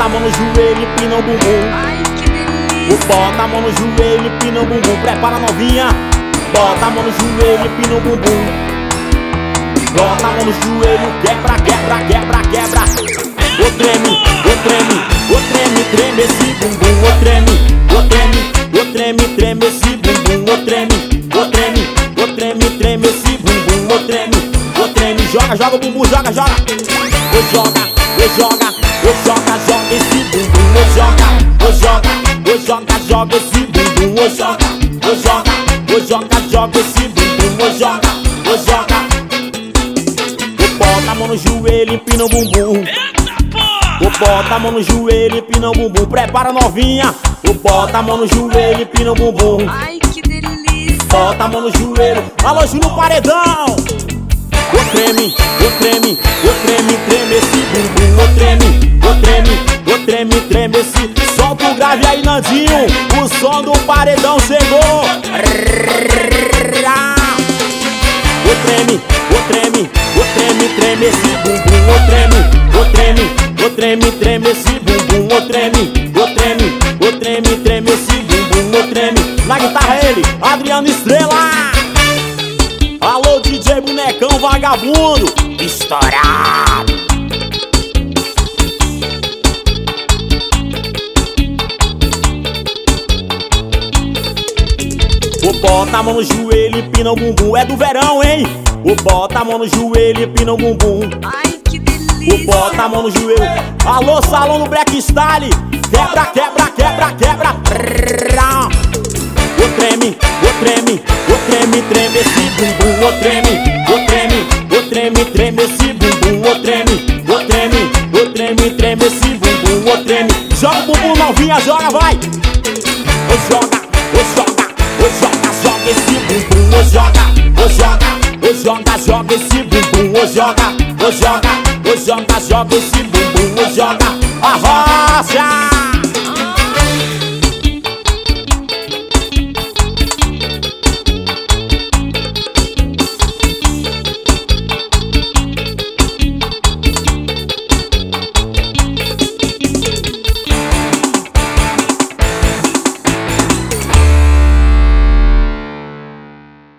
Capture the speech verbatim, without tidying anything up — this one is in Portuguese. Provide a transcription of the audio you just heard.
a mão no joelho, empina o bumbum. Ai, que delícia. Bota a mão no joelho, empina o bumbum. Prepara novinha. Bota a mão no joelho, empina o bumbum. Bota a mão no joelho, quebra, quebra, quebra, quebra. O treme, o treme, o treme, treme esse bumbum. O treme, o treme, o treme, treme esse bumbum. O treme, o treme, o treme, treme esse bumbum. O treme, o treme, joga, joga o bumbum, joga, joga. O joga, o joga, o joga, joga esse bumbum. O joga, o joga, o joga, joga esse bumbum. O joga, o joga, o joga, joga esse bumbum. O joga, o joga. Bota a mão no joelho, empina o bumbum. O bota a mão no joelho, empina o bumbum. Prepara novinha. O bota a mão no joelho, empina o bumbum. Ai, que delícia. Bota a mão no joelho. Alô, Júnior Paredão. O treme, o treme, o treme, treme esse bumbum. O treme, o treme, o treme, treme esse. Solta o grave aí, Nandinho. O som do Paredão chegou. O treme, o treme, o treme, treme esse bumbum. O treme, o treme, o treme, treme esse bumbum. O treme, o treme, o treme, treme esse bumbum. O treme, na guitarra ele, Adriano Estrela. Alô, D J Bonecão Vagabundo, estourado. O bota a mão no joelho, empina o bumbum. É do verão, hein? O bota a mão no joelho, empina o bumbum. Ai, que delícia. O bota a mão no joelho. Alô, salão no Black Style. Quebra, quebra, quebra, quebra. O treme, o treme, o treme, treme esse bumbum. O treme, o treme, o treme, treme esse bumbum. O treme, o treme, o treme, treme esse bumbum. O treme. Joga o bumbum novinha, joga, vai. O joga, o joga. O joga, joga esse bumbum, o joga, o joga, o joga, joga esse bumbum, o joga, o joga, o joga, joga esse bumbum, o joga,